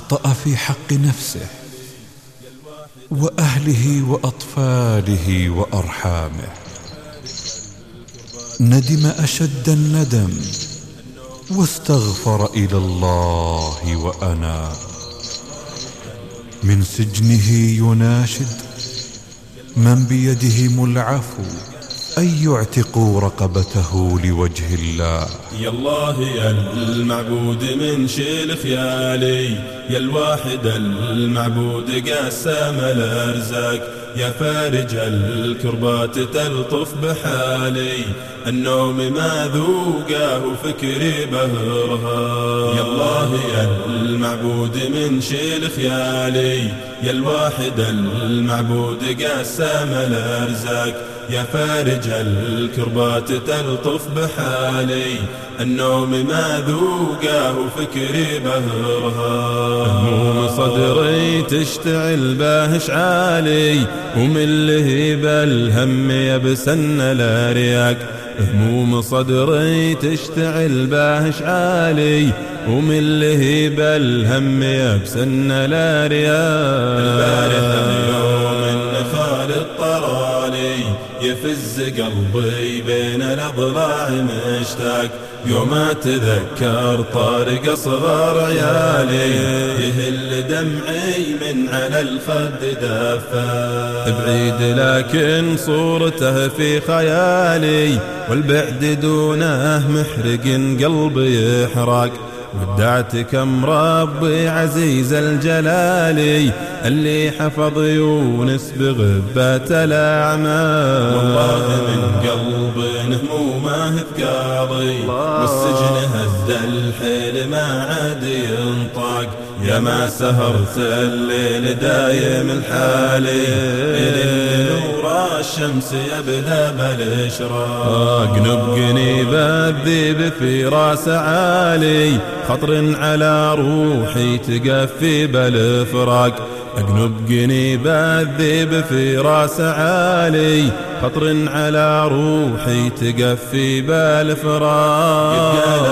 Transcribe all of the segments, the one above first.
أخطأ في حق نفسه وأهله وأطفاله وأرحامه. ندم أشد الندم واستغفر إلى الله وأناب. من سجنه يناشد من بيدهم العفو أن يعتقوا رقبته لوجه الله. يا الله يا المعبود من شيل خيالي، يا الواحد المعبود قسم الأرزاق، يا فارج الكربات تلطف بحالي، النوم ما ذوقه وفكري بهرها. يا الله يا المعبود من شيل خيالي، يا الواحد المعبود قسم الأرزاق، يا فارج الكربات تلطف بحالي، النوم ما ذوقه وفكري بهرها. هموم صدري تشتعل به اشعالي، ومن لهيب الهم يبسن الارياق. هموم صدري تشتعل به اشعالي، ومن لهيب الهم يبسن الارياق. البارحة يوم النخال الطرالي، يفز قلبي بين الأضلاع مشتاق، يوم أتذكر طارق أصغر عيالي، يهل دمعي من على الخد دفا. بعيد لكن صورته في خيالي، والبعد دونه محرق قلبي يحرق. ودعتكم ربي عزيز الجلال، اللي حفظ يونس بغبة الأعمال. والله من قلب همومه ثقاضي، والسجن هز الحيل ما عاد ينطق. يا ما سهرت الليل دايم الحالي، إلى نور الشمس يبدأ بالإشراق. نبقني بالذيب في راس عالي، خطر على روحي تقفي بالفراق. أقنبقني بالذيب في راس عالي، خطر على روحي تقفي بالفراق.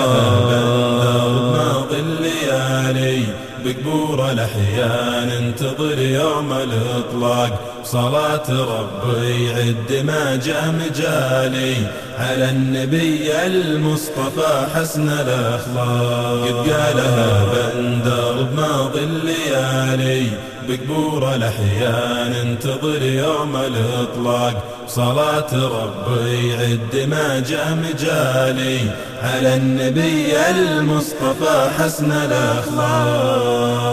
ماضي الليالي بقبور الأحيان انتظر يوم الإطلاق. صلاة ربي عد ما جاء مجالي، على النبي المصطفى حسن الأخلاق. قد قالها بندر بماضي الليالي، بقبور الأحيان انتظر يوم الإطلاق. صلاة ربي عد ما جاء مجالي، على النبي المصطفى حسن الأخلاق.